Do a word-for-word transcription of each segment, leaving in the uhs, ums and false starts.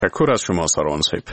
تشکر از شما ساروان صاحب.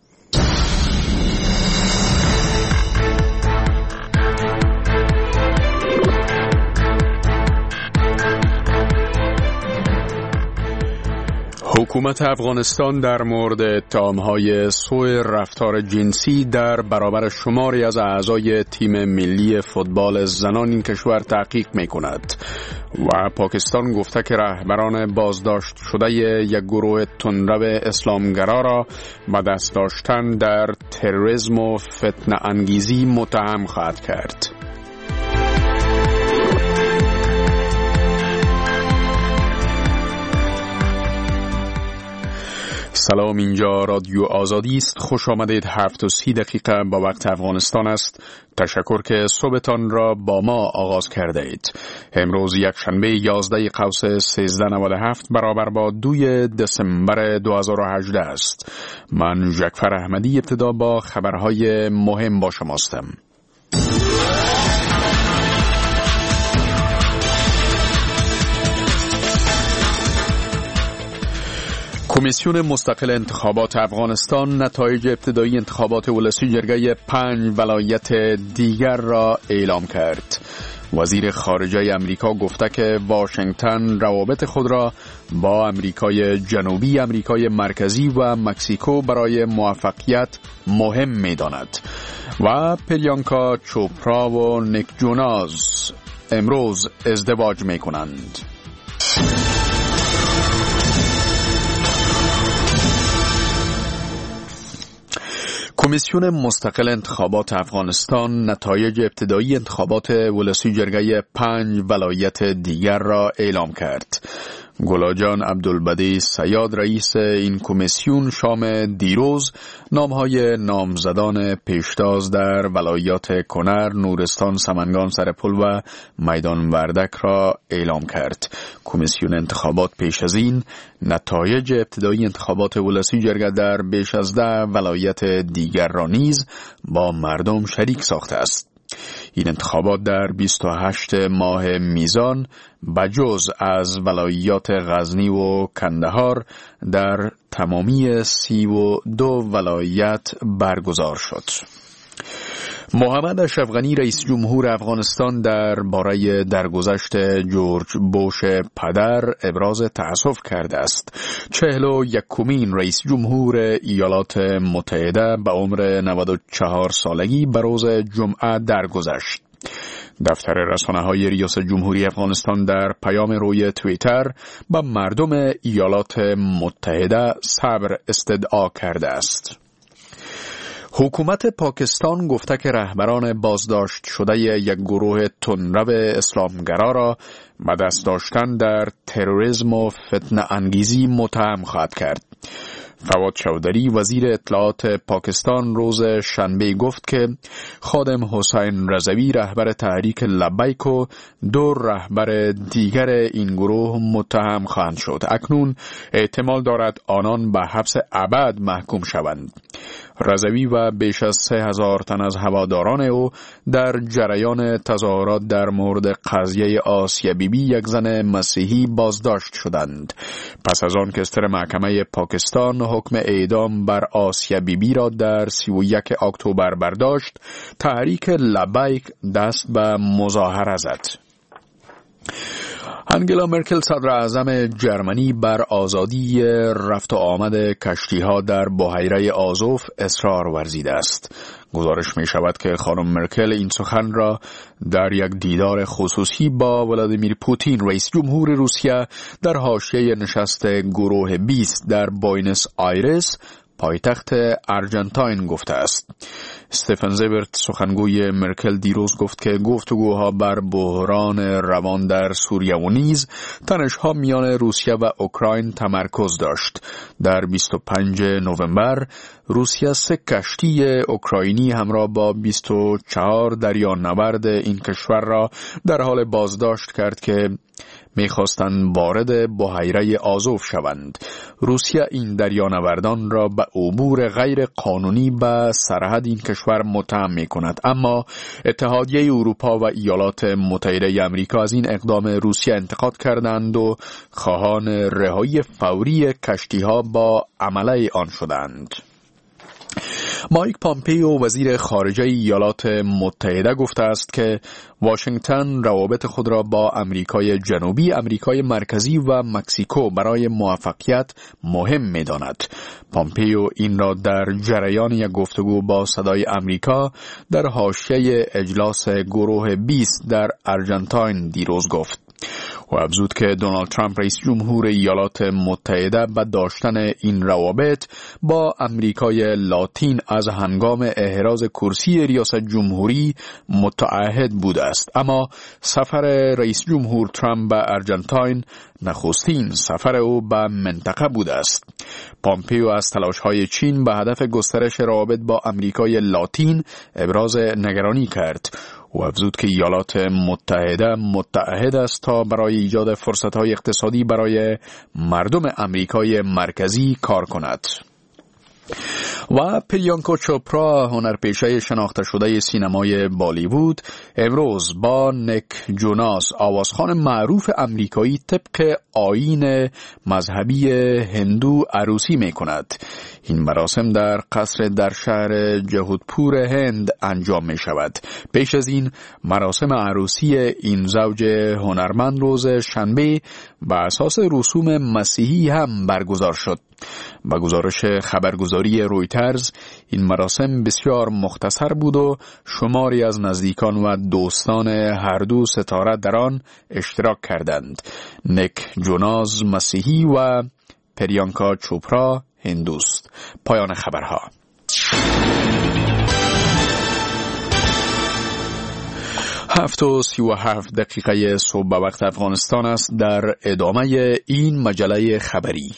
حکومت افغانستان در مورد اتهام‌های سوء رفتار جنسی در برابر شماری از اعضای تیم ملی فوتبال زنان این کشور تحقیق می‌کند و پاکستان گفته که رهبران بازداشت شده یک گروه تندرو اسلامگرا را به دست داشتن در تروریسم و فتنه انگیزی متهم خواهد کرد. سلام، اینجا رادیو آزادی است. خوش آمدید. هفت و سی دقیقه با وقت افغانستان است. تشکر که صبحتان را با ما آغاز کرده اید. امروز یک شنبه یازده قوس سیزده نود و هفت برابر با دوی دسامبر دو هزار و هجده است. من جعفر احمدی ابتدا با خبرهای مهم با شماستم. کمیسیون مستقل انتخابات افغانستان نتایج ابتدایی انتخابات ولسی جرگه پنج ولایت دیگر را اعلام کرد. وزیر خارجه امریکا گفته که واشنگتن روابط خود را با امریکای جنوبی، امریکای مرکزی و مکزیکو برای موفقیت مهم می‌داند. و پریانکا چوپرا و نیک جوناس امروز ازدواج می‌کنند. کمیسیون مستقل انتخابات افغانستان نتایج ابتدایی انتخابات ولسی جرگه پنج ولایت دیگر را اعلام کرد. گلاجان عبدالبدی سیاد رئیس این کمیسیون شام دیروز نامهای نامزدان پیشتاز در ولایات کنر، نورستان، سمنگان، سرپل و میدان وردک را اعلام کرد. کمیسیون انتخابات پیش از این نتایج ابتدایی انتخابات ولسی جرگه در بیش از ده ولایت دیگر را نیز با مردم شریک ساخته است. این انتخابات در بیست و هشتم ماه میزان بجز از ولایات غزنی و کندهار در تمامی سی و دو ولایت برگزار شد. محمد اشرف غنی رئیس جمهور افغانستان در باره درگذشت جورج بوش پدر ابراز تأسف کرده است. چهل و یکمین رئیس جمهور ایالات متحده به عمر نود و چهار سالگی به روز جمعه درگذشت. دفتر رسانه‌های ریاست جمهوری افغانستان در پیام روی توییتر به مردم ایالات متحده صبر استدعا کرده است. حکومت پاکستان گفته که رهبران بازداشت شده یک گروه تندرو اسلامگرا را به دست داشتن در تروریسم و فتنه انگیزی متهم خواهد کرد. فواد چودری وزیر اطلاعات پاکستان روز شنبه گفت که خادم حسین رضوی رهبر تحریک لبیک و دو رهبر دیگر این گروه متهم خواهند شد. اکنون احتمال دارد آنان به حبس ابد محکوم شوند. رضوی و بیش از سه هزار تن از هواداران او در جریان تظاهرات در مورد قضیه آسیا بیبی یک زن مسیحی بازداشت شدند. پس از آن که استر محکمه پاکستان حکم اعدام بر آسیا بیبی را در سی و یک اکتبر برداشت، تحریک لبیک دست به مظاهره زد. انگلا مرکل صدر اعظم جرمنی بر آزادی رفت و آمد کشتی‌ها در بحیره آزوف اصرار ورزیده است. گزارش می شود که خانم مرکل این سخن را در یک دیدار خصوصی با ولادیمیر پوتین رئیس جمهور روسیه در حاشیه نشست گروه بیست در بوینس آیرس پایتخت ارجنتاین گفته است. استفن زبرت سخنگوی مرکل دیروز گفت که گفتگوها بر بحران روان در سوریه و نیز تنش‌ها میان روسیه و اوکراین تمرکز داشت. در بیست و پنجم نوامبر روسیه سه کشتی اوکراینی همراه با بیست و چهار دریانورد این کشور را در حال بازداشت کرد که می‌خواستند وارد بحیره آزوف شوند. روسیه این دریانوردان را به عبور غیر قانونی به سرحد این کشور کشور متهم می کند. اما اتحادیه اروپا و ایالات متحده آمریکا از این اقدام روسیه انتقاد کردند و خواهان رهایی فوری کشتی‌ها با عمله آن شدند. مایک پامپیو وزیر خارجه ایالات متحده گفته است که واشنگتن روابط خود را با امریکای جنوبی، امریکای مرکزی و مکزیکو برای موفقیت مهم می‌داند. پامپیو این را در جریان یک گفتگو با صدای امریکا در حاشیه اجلاس گروه بیست در آرژانتین دیروز گفت. و افزود که دونالد ترامپ رئیس جمهور ایالات متحده با داشتن این روابط با امریکای لاتین از هنگام احراز کرسی ریاست جمهوری متعهد بوده است. اما سفر رئیس جمهور ترامپ به آرژانتین نخستین سفر او به منطقه بوده است. پامپیو از تلاش‌های چین به هدف گسترش روابط با امریکای لاتین ابراز نگرانی کرد و افزود که ایالات متحده متعهد است تا برای ایجاد فرصت‌های اقتصادی برای مردم امریکای مرکزی کار کند. و پریانکا چوپرا، هنرپیشه شناخته شده سینمای بالیوود، امروز با نیک جوناس، آوازخوان معروف امریکایی، طبق آیین مذهبی هندو عروسی می کند. این مراسم در قصر در شهر جهودپور هند انجام می شود. پیش از این مراسم عروسی این زوج هنرمند روز شنبه به اساس رسوم مسیحی هم برگزار شد. با گزارش خبرگزاری رویترز این مراسم بسیار مختصر بود و شماری از نزدیکان و دوستان هر دو ستاره در آن اشتراک کردند. نیک جوناس مسیحی و پریانکا چوپرا هندوست. پایان خبرها. هفت و سی و هفت دقیقه صبح به وقت افغانستان است. در ادامه این مجله خبری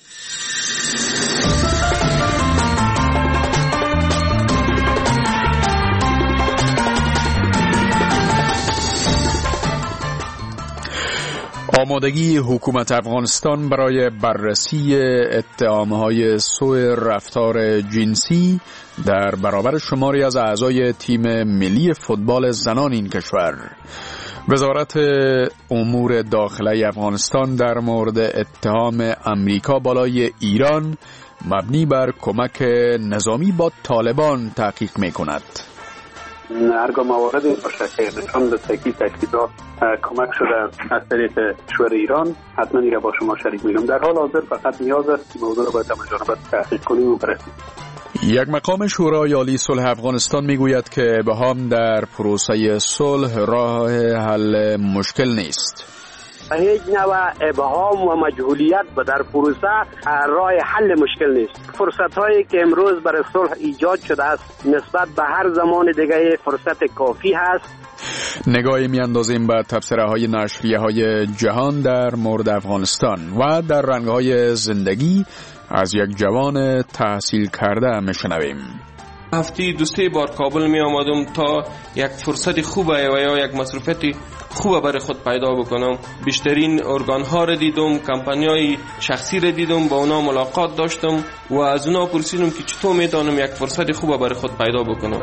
آمادگی حکومت افغانستان برای بررسی اتهام‌های سوء رفتار جنسی در برابر شماری از اعضای تیم ملی فوتبال زنان این کشور. وزارت امور داخلی افغانستان در مورد اتهام امریکا بالای ایران مبنی بر کمک نظامی با طالبان تحقیق می‌کند. هرگاه مواردی باشه که نشان داده که تهدیدها کمک شده از طریق کشور ایران، حتما دیگه با شما شریک میگم. در حال حاضر فقط نیاز است موضوع رو باید همه جانبه تحقیق کنیم و برسیم. یک مقام شورای عالی صلح افغانستان میگوید که ابهام در پروسه صلح راه حل مشکل نیست. هیچ نوع ابهام و مجهولیت به در پروسه راه حل مشکل نیست. فرصت هایی که امروز برای صلح ایجاد شده است نسبت به هر زمان دیگه فرصت کافی هست. نگاهی میاندازیم به تبصره های نشریه های جهان در مورد افغانستان و در رنگ های زندگی از یک جوان تحصیل کرده میشنویم. هفته دو سه بار کابل می آمدم تا یک فرصت خوبه و یا یک مصروفیت خوبه برای خود پیدا بکنم. بیشترین ارگان ها را دیدم، کمپانی های شخصی را دیدم، با اونا ملاقات داشتم و از اونا پرسیدم که چطور میتونم یک فرصت خوبه برای خود پیدا بکنم.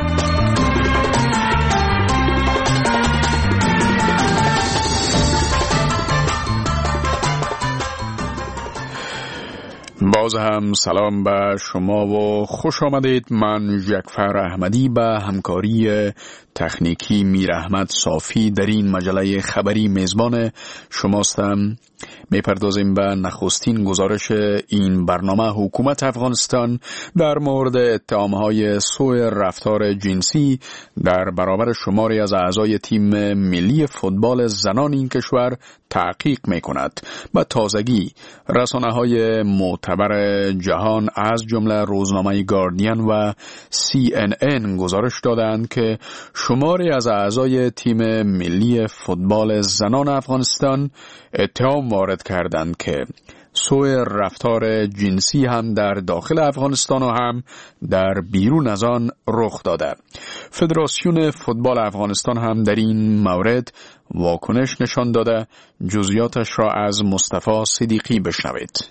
باز هم سلام به شما و خوش آمدید. من جعفر احمدی به همکاری تکنیکی میر احمد صافی در این مجله خبری میزبان شماستم. میپردازیم به نخستین گزارش این برنامه. حکومت افغانستان در مورد اتهامهای سوء رفتار جنسی در برابر شماری از اعضای تیم ملی فوتبال زنان این کشور تحقیق میکند. به تازگی رسانه‌های معتبر جهان از جمله روزنامه گاردین و سی ان ان گزارش دادند که شماری از اعضای تیم ملی فوتبال زنان افغانستان اتهام وارد کردند که سوء رفتار جنسی هم در داخل افغانستان و هم در بیرون از آن رخ داده. فدراسیون فوتبال افغانستان هم در این مورد واکنش نشان داده. جزئیاتش را از مصطفی صدیقی بشنوید.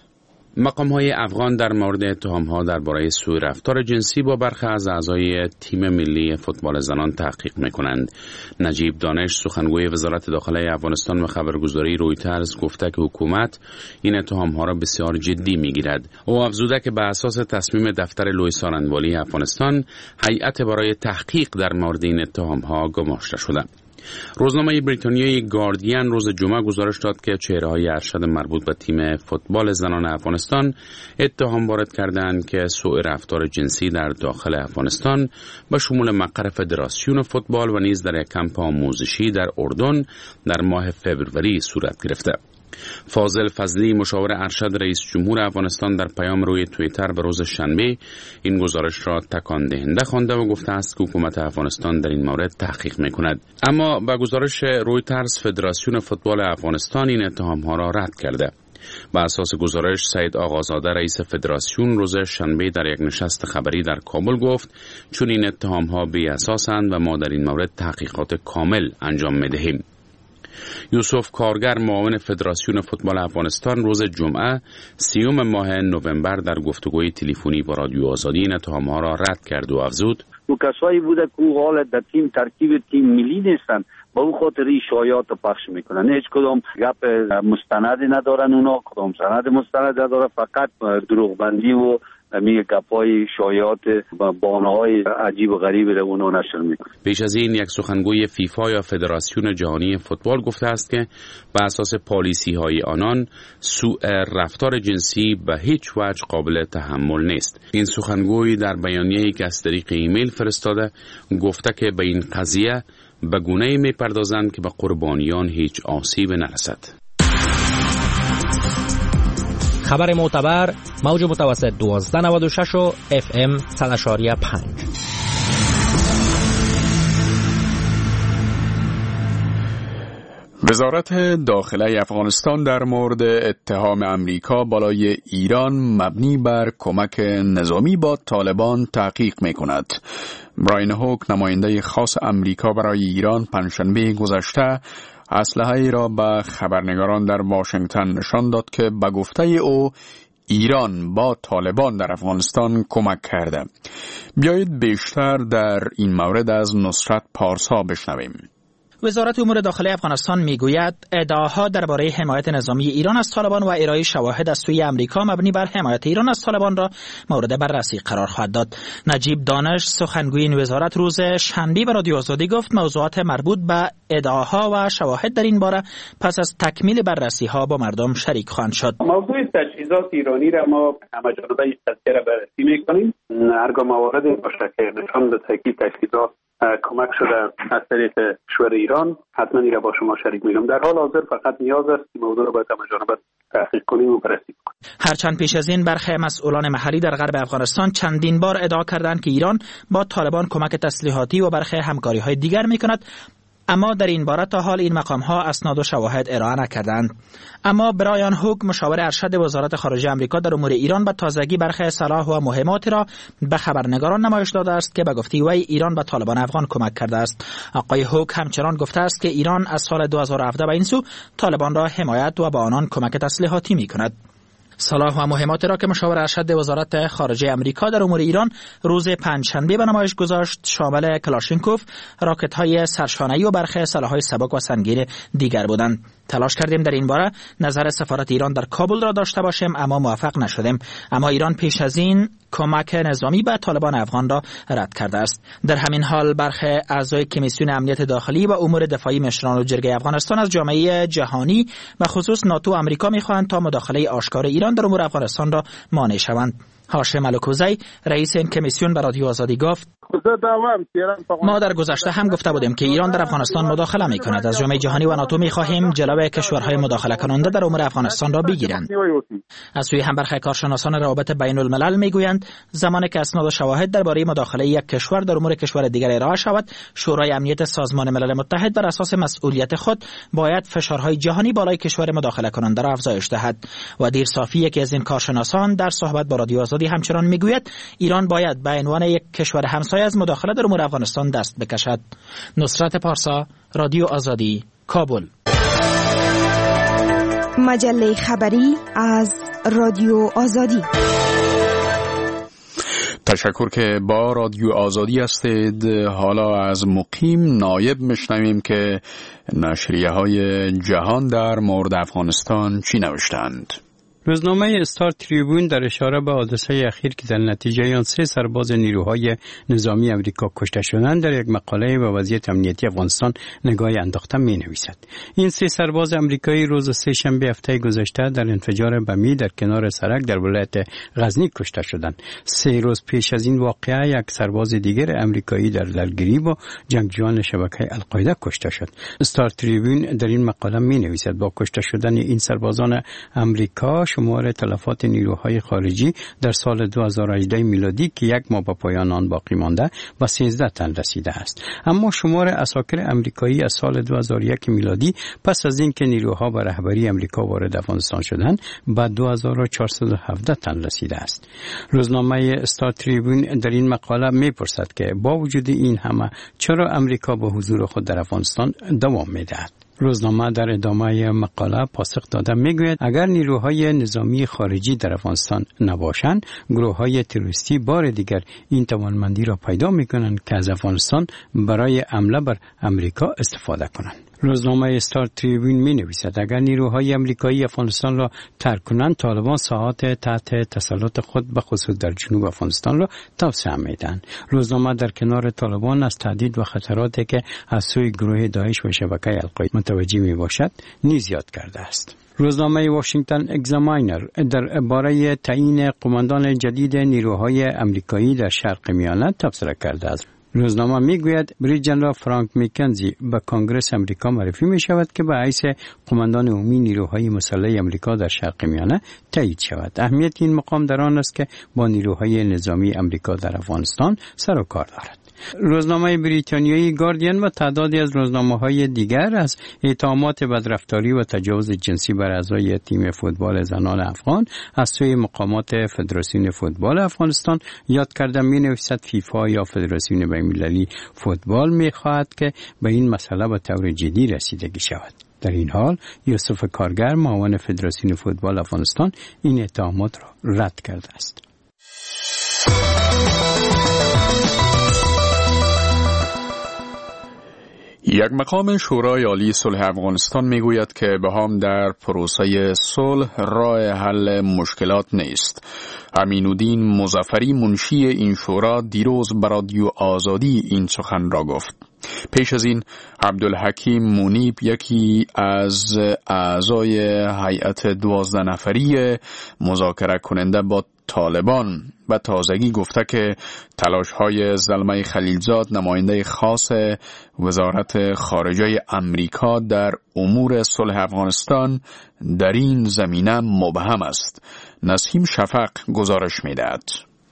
مقام‌های افغان در مورد اتهام‌ها درباره سوء رفتار جنسی با برخی از اعضای تیم ملی فوتبال زنان تحقیق می‌کنند. نجیب دانش سخنگوی وزارت داخله افغانستان و خبرگزاری رویترز گفته که حکومت این اتهام‌ها را بسیار جدی می‌گیرد. او افزوده که به اساس تصمیم دفتر لوی سارنوالی افغانستان، هیئت برای تحقیق در مورد این اتهام‌ها گماشته شده. روزنامه بریتانیایی گاردین روز جمعه گزارش داد که چهره‌های ارشد مربوط به تیم فوتبال زنان افغانستان اتهام وارد کردند که سوء رفتار جنسی در داخل افغانستان به شمول مقر فدراسیون فوتبال و نیز در یک کمپ آموزشی در اردن در ماه فوریه صورت گرفته. فاضل فضلی مشاور ارشد رئیس جمهور افغانستان در پیام روی توییتر به روز شنبه این گزارش را تکان دهنده خوانده و گفته است که حکومت افغانستان در این مورد تحقیق می‌کند. اما با گزارش رویترز فدراسیون فوتبال افغانستان این اتهام‌ها را رد کرده. با اساس گزارش سید آقازاده رئیس فدراسیون روز شنبه در یک نشست خبری در کابل گفت چون این اتهام‌ها بی اساسند و ما در این مورد تحقیقات کامل انجام می‌دهیم. یوسف کارگر معاون فدراسیون فوتبال افغانستان روز جمعه سیوم ماه نوامبر در گفتگوی تلفنی با رادیو آزادی این اتهام‌ها را رد کرد و افزود او کسایی بوده که او حال در تیم ترکیب تیم ملی نیستن، با اون خاطر این شایعات پخش میکنن. هیچ کدام گپ مستندی ندارن، اونا کدام سند مستند نداره، فقط دروغبندی و میگه گپای شایعات و بانه‌های عجیب و غریبی رو اونها نشر میکنه. پیش از این یک سخنگوی فیفا یا فدراسیون جهانی فوتبال گفته است که بر اساس پالیسی های آنان سوء رفتار جنسی به هیچ وجه قابل تحمل نیست. این سخنگوی در بیانیه‌ای که از طریق ایمیل فرستاده گفته که به این قضیه به گونه‌ای میپردازند که به قربانیان هیچ آسیب نرسد. خبر معتبر موج متوسط دوازده نود و شش و اف ام صد و پنج. وزارت داخله افغانستان در مورد اتهام امریکا بالای ایران مبنی بر کمک نظامی با طالبان تحقیق می کند. براین هوک نماینده خاص امریکا برای ایران پنجشنبه گذشته اسلحه‌ای را به خبرنگاران در واشنگتن نشان داد که به گفته او ایران با طالبان در افغانستان کمک کرده. بیایید بیشتر در این مورد از نصرت پارسا بشنویم. وزارت امور داخلی افغانستان میگوید ادعاها درباره حمایت نظامی ایران از طالبان و ارائه شواهد از سوی امریکا مبنی بر حمایت ایران از طالبان را مورد بررسی قرار خواهد داد. نجیب دانش سخنگوی این وزارت روز شنبه به رادیو آزادی گفت موضوعات مربوط به ادعاها و شواهد در این باره پس از تکمیل بررسی ها با مردم شریک خواهند شد. موضوع تجهیزات ایرانی را ما همه جانبه قضیه را بررسی می‌کنیم. هرگاه مواردی باشه که نشان بده که تجهیزات کمک شده از طریق کشور ایران، حتما این را با شما شریک می‌کنم. در حال حاضر فقط نیاز است که موضوع را باید همه جانبه تحقیق کنیم و بررسی کنیم. هرچند پیش از این برخی مسئولان محلی در غرب افغانستان چندین بار ادعا کردند که ایران با طالبان کمک تسلیحاتی و برخی همکاری‌های دیگر می‌کند، اما در این باره تا حال این مقام‌ها اسناد و شواهد ارائه نکردند. اما برایان هوک مشاور ارشد وزارت خارجه آمریکا در امور ایران به تازگی برخی سلاح و مهماتی را به خبرنگاران نمایش داده است که به گفته وی ایران به طالبان افغان کمک کرده است. آقای هوک همچنان گفته است که ایران از سال دو هزار و هفده به این سو طالبان را حمایت و به آنان کمک تسلیحاتی می‌کند. سلاح و مهمات را که مشاور ارشد وزارت خارجه آمریکا در امور ایران روز پنجشنبه به نمایش گذاشت شامل کلاشینکوف، راکت‌های سرشانه‌ای و برخی سلاح‌های سبک و سنگین دیگر بودند. تلاش کردیم در این باره نظر سفارت ایران در کابل را داشته باشیم اما موفق نشدیم. اما ایران پیش از این کمک نظامی به طالبان افغان را رد کرده است. در همین حال برخی اعضای کمیسیون امنیت داخلی و امور دفاعی مشران و جرگه افغانستان از جامعه جهانی و خصوص ناتو و آمریکا می‌خواهند تا مداخله آشکار ایران در امور افغانستان را مانع شوند. هاشم الکوزی رئیس این کمیسیون به رادیو آزادی گفت ما در گذشته هم گفته بودیم که ایران در افغانستان مداخله می کند. از جامعه جهانی و ناتو می خواهیم جلوی کشورهای مداخله کننده در امور افغانستان را بگیرند. از سوی هم برخی کارشناسان روابط بین الملل می گویند زمانی که اسناد و شواهد درباره مداخله یک کشور در امور کشور دیگر ارائه شود، شورای امنیت سازمان ملل متحد بر اساس مسئولیت خود باید فشارهای جهانی بالای کشور مداخله کننده را افزایش دهد. و دیر صافی یکی از این کارشناسان در صحبت با رادیو آزادی همچنان میگوید ایران باید به عنوان یک کشور همسایه از مداخله در امور افغانستان دست بکشد. نصرت پارسا، رادیو آزادی، کابل. مجله خبری از رادیو آزادی. تشکر که با رادیو آزادی هستید. حالا از مقیم نایب میشنویم که نشریه های جهان در مورد افغانستان چی نوشتند. روزنامه استار تریبون در اشاره به حادثه اخیر که در نتیجه آن سه سرباز نیروهای نظامی امریکا کشته شدند در یک مقاله به وضعیت امنیتی افغانستان نگاهی انداخته می نویسد. این سه سرباز امریکایی روز سه شنبه هفته گذشته در انفجار بمی در کنار سرک در ولایت غزنی کشته شدند. سه روز پیش از این واقعه یک سرباز دیگر امریکایی در درگیری با جنگجویان شبکه القاعده کشته شد. استار تریبون در این مقاله می نویسد با کشته شدن این سربازان امریکا شمار تلفات نیروهای خارجی در سال دو هزار و هجده میلادی که یک ماه به پایان آن باقی مانده و سیزده تن رسیده است. اما شمار عساکر امریکایی از سال دو هزار و یک میلادی پس از اینکه نیروها به رهبری امریکا وارد افغانستان شدند به دو هزار و چهارصد و هفده تن رسیده است. روزنامه استار تریبون در این مقاله می‌پرسد که با وجود این همه چرا امریکا با حضور خود در افغانستان دوام می‌دهد. روزنامه در ادامه مقاله پاسخ داده میگوید اگر نیروهای نظامی خارجی در افغانستان نباشند، گروه‌های تروریستی بار دیگر این توانمندی را پیدا می‌کنند که از افغانستان برای حمله بر امریکا استفاده کنند. روزنامه استار تریبون می نویسد اگر نیروهای امریکایی افغانستان را ترک کنند، طالبان ساحات تحت تسلط خود به خصوص در جنوب افغانستان را توسعه میدهند. روزنامه در کنار طالبان از تهدید و خطراتی که از سوی گروه داعش و شبکه القاعده متوجه می باشد نیز یاد کرده است. روزنامه واشنگتن اگزاماینر در باره تعیین قماندان جدید نیروهای امریکایی در شرق میانه تبصره کرده است. روزنامه میگوید بریگیدر ژنرال فرانک مکنزی به کنگره امریکا معرفی می شود که به حیث قماندان عمومی نیروهای مسلح امریکا در شرق میانه تایید شود. اهمیت این مقام در آن است که با نیروهای نظامی امریکا در افغانستان سر و کار دارد. روزنامه بریتانیایی گاردین و تعدادی از روزنامه‌های دیگر از اتهامات بدرفتاری و تجاوز جنسی بر اعضای تیم فوتبال زنان افغان از سوی مقامات فدراسیون فوتبال افغانستان یاد کرده می‌نویسد فیفا یا فدراسیون بین‌المللی فوتبال می‌خواهد که به این مسئله به طور جدی رسیدگی شود. در این حال یوسف کارگر معاون فدراسیون فوتبال افغانستان این اتهامات را رد کرده است. یک مقام شورای عالی صلح افغانستان میگوید که بهام در پروسه صلح راه حل مشکلات نیست. امین‌الدین مظفری منشی این شورا دیروز به رادیو آزادی این سخن را گفت. پیش از این عبدالحکیم منیب یکی از اعضای هیئت دوازده نفری مذاکره کننده با طالبان به تازگی گفته که تلاش‌های زلمه خلیلزاد نماینده خاص وزارت خارجه امریکا در امور صلح افغانستان در این زمینه مبهم است. نسیم شفق گزارش می‌دهد.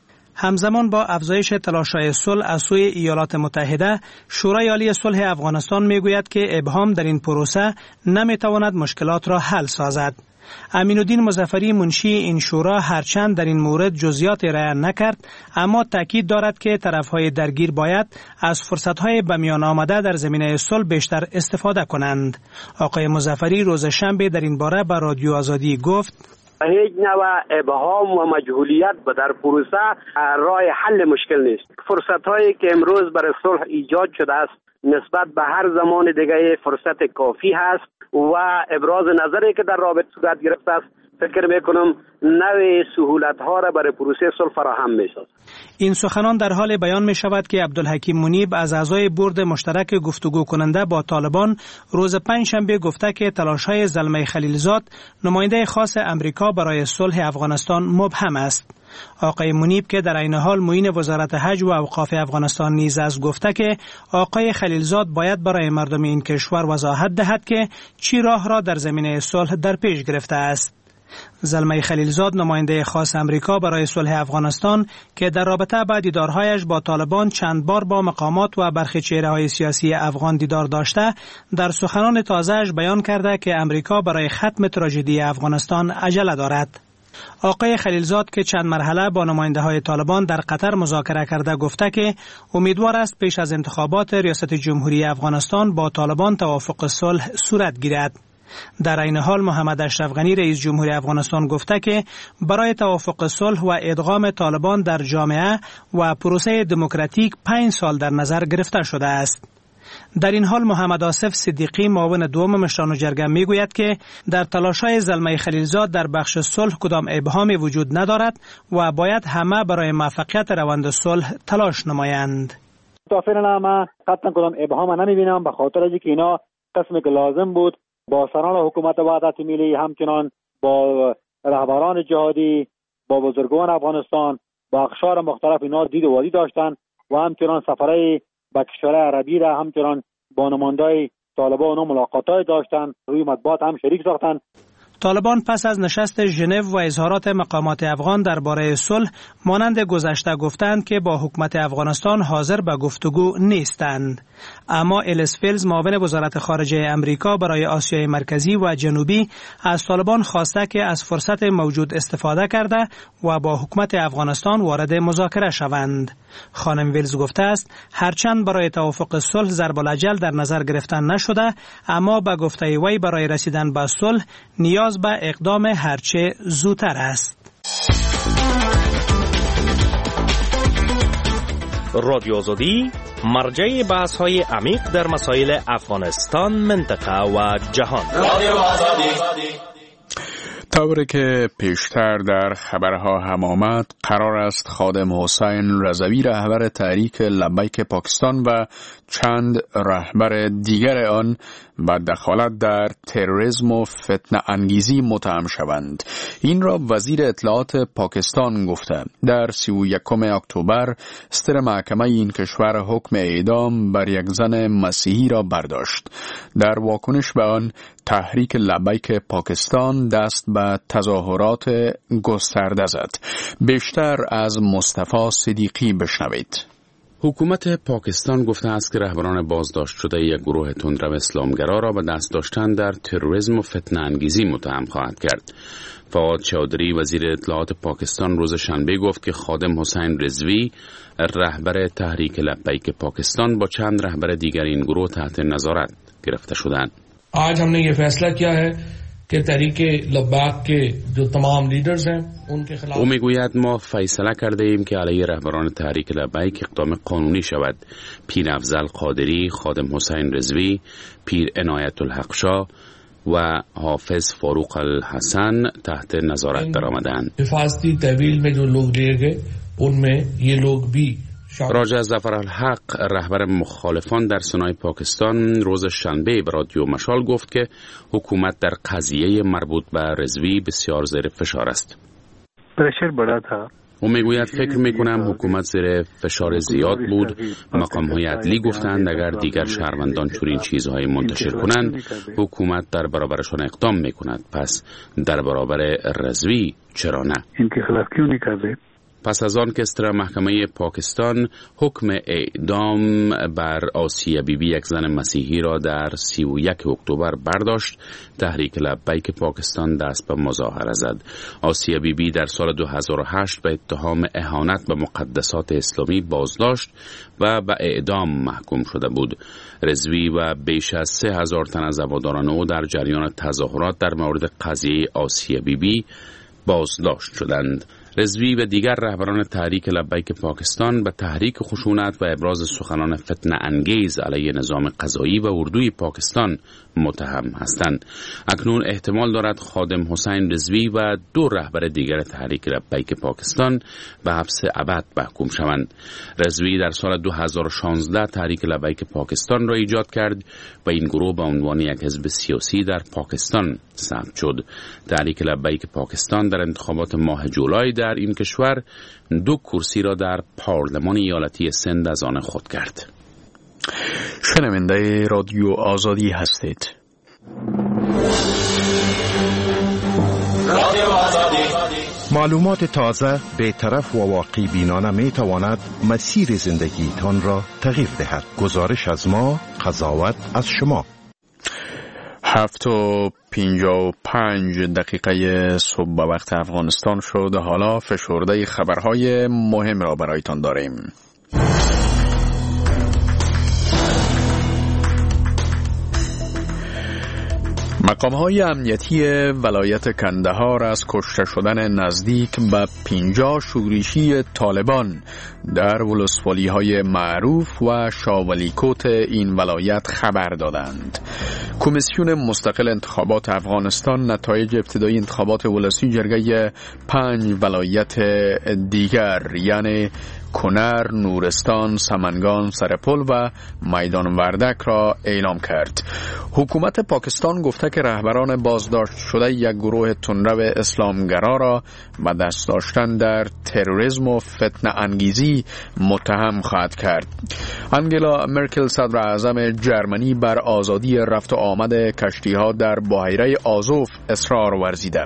همزمان با افزایش تلاش‌های صلح از سوی ایالات متحده، شورای عالی صلح افغانستان میگوید که ابهام در این پروسه نمیتواند مشکلات را حل سازد. امین‌الدین مظفری منشی این شورا هرچند در این مورد جزئیات ارائه نکرد، اما تاکید دارد که طرف‌های درگیر باید از فرصت‌های به میان آمده در زمینه صلح بیشتر استفاده کنند. آقای مظفری روز شنبه در این باره به رادیو آزادی گفت: هیچ نوع ابهام و مجهولیت به در پروسه راه حل مشکل نیست. فرصت‌هایی که امروز برای صلح ایجاد شده است نسبت به هر زمان دیگه فرصت کافی هست و ابراز نظری که در رابطه صورت گرفته است فکر میکنم نوع سهولت‌ها را برای پروسه صلح فراهم می‌سازد. این سخنان در حال بیان می شود که عبدالحکیم منیب از اعضای بورد مشترک گفتگو کننده با طالبان روز پنجشنبه گفته که تلاش‌های زلمه خلیلزاد نماینده خاص امریکا برای صلح افغانستان مبهم است. آقای منیب که در عین حال معین وزارت حج و اوقاف افغانستان نیز است گفته که آقای خلیلزاد باید برای مردم این کشور وضاحت دهد که چی راه را در زمینه صلح در پیش گرفته است. زلمه خلیلزاد نماینده خاص امریکا برای صلح افغانستان که در رابطه با دیدارهایش با طالبان چند بار با مقامات و برخی چهره‌های سیاسی افغان دیدار داشته، در سخنان تازه‌اش بیان کرده که امریکا برای ختم تراژدی افغانستان عجله دارد. آقای خلیلزاد که چند مرحله با نماینده‌های طالبان در قطر مذاکره کرده گفته که امیدوار است پیش از انتخابات ریاست جمهوری افغانستان با طالبان توافق صلح صورت گیرد. در این حال محمد اشرف غنی رئیس جمهوری افغانستان گفته که برای توافق صلح و ادغام طالبان در جامعه و پروسه دموکراتیک پنج سال در نظر گرفته شده است. در این حال محمد آصف صدیقی معاون دوم مشران جرگه میگوید که در تلاش‌های زلمه خلیلزاد در بخش صلح کدام ابهامی وجود ندارد و باید همه برای موفقیت روند صلح تلاش نمایند. تا فعلا من قطعا کدام ابهام نمیبینم، به خاطر اینکه اینا قسمی که لازم بود با سران حکومت وحدت ملی، همچنان با رهبران جهادی، با بزرگان افغانستان، با اقشار مختلف اینا دید و وادی داشتن و همچنان سفرهای به کشورهای عربی را همچنان با نمایندای طالبان و ملاقاتای داشتن، روی مطبوعات هم شریک ساختن. طالبان پس از نشست ژنو و اظهارات مقامات افغان درباره صلح مانند گذشته گفتند که با حکومت افغانستان حاضر به گفتگو نیستند. اما الیس فیلز معاون وزارت خارجه امریکا برای آسیای مرکزی و جنوبی از طالبان خواسته که از فرصت موجود استفاده کرده و با حکومت افغانستان وارد مذاکره شوند. خانم ویلز گفته است هرچند برای توافق صلح ضرب الاجل در نظر گرفتن نشده، اما به گفته وی برای رسیدن به صلح نیاز به اقدام هرچه زودتر است. رادیو آزادی مرجع بحث‌های عمیق در مسائل افغانستان، منطقه و جهان. رادیو آزادی. طوری که پیشتر در خبرها هم آمد، قرار است خادم حسین رضوی رهبر تحریک لبیک پاکستان و چند رهبر دیگر آن با دخالت در تروریسم و فتنه انگیزی متهم شوند. این را وزیر اطلاعات پاکستان گفته. در سی و یکم اکتبر ستر محکمه این کشور حکم اعدام بر یک زن مسیحی را برداشت. در واکنش به آن تحریک لبیک پاکستان دست به تظاهرات گسترده زد. بیشتر از مصطفی صدیقی بشنوید. حکومت پاکستان گفته است که رهبران بازداشت شده یک گروه تندرو اسلامگرا را به دست داشتن در تروریسم و فتنه انگیزی متهم خواهد کرد. فواد چودری وزیر اطلاعات پاکستان روز شنبه گفت که خادم حسین رضوی رهبر تحریک لبیک پاکستان با چند رهبر دیگر این گروه تحت نظارت گرفته شدند. आज हमने ये फैसला किया है कि तहरीक लब्बाक के जो तमाम लीडर्स हैं उनके खिलाफ. او میگوید ما فیصله کرده ایم که علیه رهبران تحریک لبیک اقدام قانونی شود. پیر افضل قادری، خادم حسین رضوی، پیر عنایت الحق شاه و حافظ فاروق الحسن تحت نظارت درآمدند. حفاظتی تحویل में जो लोग लिए गए उनमें ये लोग भी. راجع ظفرالحق رهبر مخالفان در سنای پاکستان روز شنبه به رادیو مشال گفت که حکومت در قضیه مربوط به رضوی بسیار زیر فشار است. پرشر بڑا تھا. او میگوید فکر میکنم حکومت زیر فشار زیاد بود. مقام‌های عدلی گفتند اگر دیگر شهروندان چنین چیزهای منتشر کنند حکومت در برابرشان اقدام میکند. پس در برابر رضوی چرا نه؟ ان کے خلاف کیوں نہیں کر رہے؟ پس از آن که ستر محکمه پاکستان حکم اعدام بر آسیه بیبی یک زن مسیحی را در سی و یک اکتبر برداشت، تحریک لبیک پاکستان دست به مظاهره زد. آسیه بیبی در سال دو هزار و هشت به اتهام اهانت به مقدسات اسلامی بازداشت و به اعدام محکوم شده بود. رضوی و بیش از سه هزار تن از هواداران او در جریان تظاهرات در مورد قضیه آسیه بیبی بازداشت شدند. رضوی و دیگر رهبران تحریک لبیک پاکستان به تحریک خشونت و ابراز سخنان فتنه انگیز علیه نظام قضایی و اردوی پاکستان متهم هستند. اکنون احتمال دارد خادم حسین رضوی و دو رهبر دیگر تحریک لبیک پاکستان به حبس ابد محکوم شوند. رضوی در سال دو هزار و شانزده تحریک لبیک پاکستان را ایجاد کرد و این گروه به عنوان یک حزب سیاسی در پاکستان ثبت شد. تحریک لبیک پاکستان در انتخابات ماه جولای در این کشور دو کرسی را در پارلمان ایالتی سند از آن خود کرد. شنونده رادیو آزادی هستید. رادیو آزادی. معلومات تازه، بی‌طرف و واقعی بینانه می تواند مسیر زندگیتان را تغییر دهد. گزارش از ما، قضاوت از شما. هفت و پنجاه و پنج دقیقه صبح به وقت افغانستان شد. حالا فشرده خبرهای مهم را برایتان داریم. مقام‌های امنیتی ولایت کندهار از کشته شدن نزدیک به پنجاه شورشی طالبان در ولسوالی‌های معروف و شاولیکوت این ولایت خبر دادند. کمیسیون مستقل انتخابات افغانستان نتایج ابتدایی انتخابات ولسی جرگه پنج ولایت دیگر یعنی کنر، نورستان، سمنگان، سرپل و میدان وردک را اعلام کرد. حکومت پاکستان گفته که رهبران بازداشت شده یک گروه تندرو اسلامگرا را به دست داشتن در تروریسم و فتنه انگیزی متهم خواهد کرد. انگلا مرکل صدر اعظم جرمنی بر آزادی رفت و آمد کشتی‌ها در بحیره آزوف اصرار ورزیده.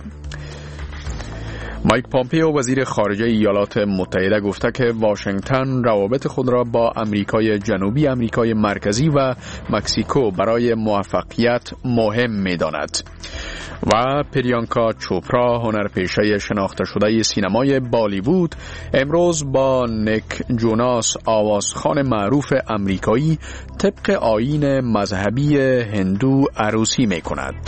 مایک پامپیو وزیر خارجه ایالات متحده گفته که واشنگتن روابط خود را با امریکای جنوبی، امریکای مرکزی و مکزیکو برای موفقیت مهم می‌داند. و پریانکا چوپرا هنرپیشه شناخته شده سینمای بالیوود امروز با نیک جوناس آوازخوان معروف امریکایی طبق آیین مذهبی هندو عروسی می‌کند.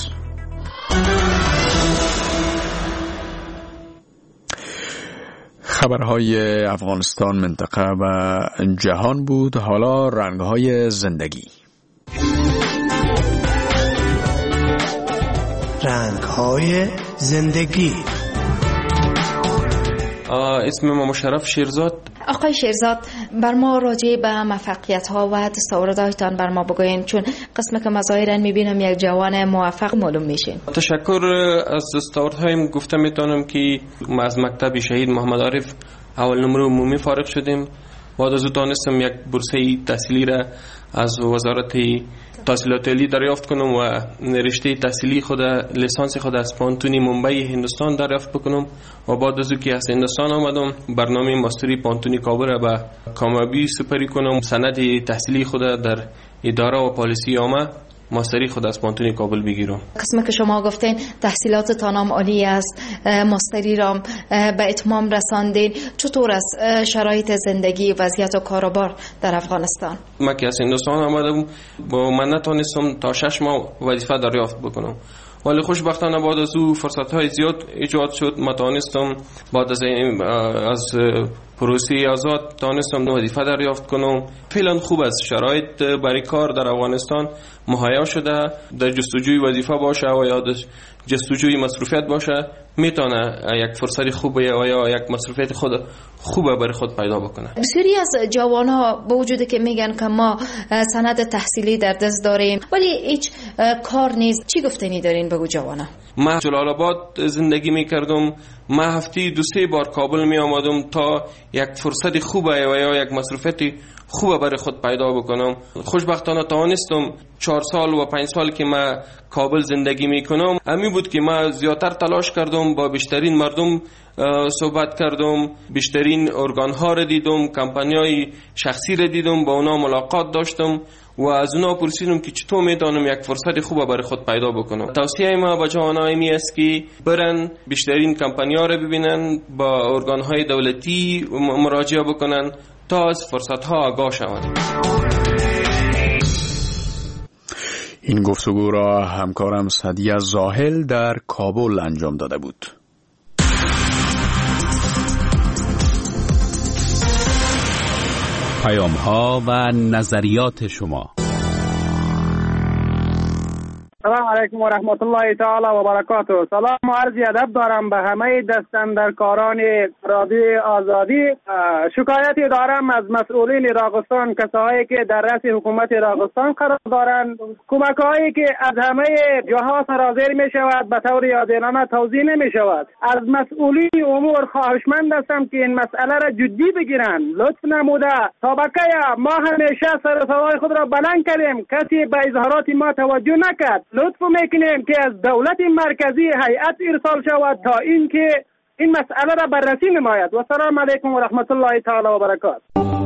خبرهای افغانستان، منطقه و جهان بود. حالا رنگهای زندگی. رنگهای زندگی. اسم ما مشرف شیرزاد. آقای شیرزاد، بر ما راجع به موفقیت ها و دستاوردهایتان بر ما بگوین، چون قسم که مظاهرن میبینم یک جوان موفق معلوم میشین. تشکر. از دستاوردهایم گفته میتونم که ما از مکتب شهید محمد عارف اول نمره عمومی فارغ شدیم. بعد از او تانستم یک بورسه تحصیلی را از وزارت تحصیلات عالی دریافت کنم و رشته تحصیلی خود لیسانس خود از پانتونی ممبئی هندوستان دریافت بکنم و بعد از او که از هندوستان آمدم برنامه ماستری پانتونی کابل را به کامیابی سپری کنم. سند تحصیلی خود در اداره و پالیسی عامه ماستری خود از پانتونی کابل بگیرم. قسمه که شما گفتین تحصیلات تانام عالی است، ماستری را به اتمام رساندین، چطور است شرایط زندگی، وضعیت و کاروبار در افغانستان؟ من که از هندوستان آمدم با من نتونستم تا شش ماه وظیفه دریافت بکنم، ولی خوشبختانه بعد از او فرصت‌های زیاد ایجاد شد. من تانستم بعد از از پروسه آزاد تانستم وظیفه دریافت کنم. فعلا خوب است، شرایط برای کار در افغانستان مهیا شده. در جستجوی وظیفه باشه و یا جستجوی مصروفیت باشه میتونه یک فرصت خوبه و یا یک مصروفیت خود خوبه برای خود پیدا بکنه. بسیاری از جوان‌ها با وجود که میگن که ما سند تحصیلی در دست داریم ولی هیچ کار نیست، چی گفتنی دارین بگو جوانا؟ من جلال آباد زندگی میکردم. من هفته دو سه بار کابل می آمدم تا یک فرصت خوبه و یا یک مصروفیت خوبه برای خود پیدا بکنم. خوشبختانه توانستم چهار سال و پنج سال که من کابل زندگی میکنم امی بود که من زیادتر تلاش کردم، با بیشترین مردم صحبت کردم، بیشترین ارگان ها را دیدم، کمپانیای شخصی را دیدم، با اونا ملاقات داشتم و از اونا پرسیدم که چطور میتونم یک فرصت خوبه برای خود پیدا بکنم. توصیه ما به جوانان این است که برن بیشترین کمپانی‌ها را ببینن، با ارگان‌های دولتی مراجعه بکنن تا از فرصت‌ها آگاه شوند. این گفتگو را همکارم سعدیه زاهل در کابل انجام داده بود. پیام‌ها و نظریات شما. سلام علیکم و رحمت الله تعالی و برکاته. سلام و عرض ادب دارم به همه دستاندرکاران رادیو آزادی. شکایتی دارم از مسئولین راغستان، کسایی که در رأس حکومت راغستان قرار دارند. کمک‌هایی که از همه جهات صادر می شود به طور عادلانه توزیع نمی شود. از مسئولین امور خواهشمند هستم که این مسئله را جدی بگیرند. لطف نموده طبقه ما همیشه سر و صدای خود را بلند کردیم، کسی به اظهارات ما توجه نکرد. لطف میکنیم که از دولت مرکزی هیئت ارسال شود تا اینکه این مسئله را بررسی نماید. و سلام علیکم و رحمت الله تعالی و برکاته.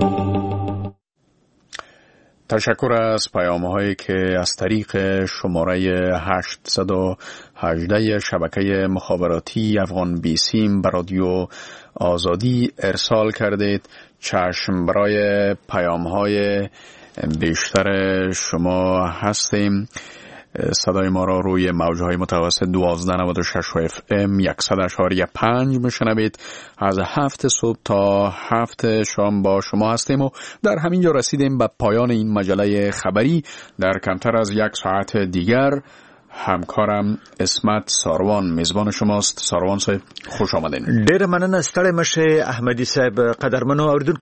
تشکر از پیام‌هایی که از طریق شماره هشتصد و هجده شبکه مخابراتی افغان بیسیم به رادیو آزادی ارسال کردید. چشم برای پیام‌های بیشتر شما هستیم. صدای ما را روی موجهای متوسط دوازده نود و شش اف ام صد اشاری پنج میشنوید. از هفت صبح تا هفت شام با شما هستیم و در همین جا رسیدیم به پایان این مجله خبری. در کمتر از یک ساعت دیگر همکارم اسمت ساروان میزبان شماست. ساروان صاحب خوش آمدین. ډیر مننه ستړی مشه احمدی صاحب. قدرمنو اوریدونکو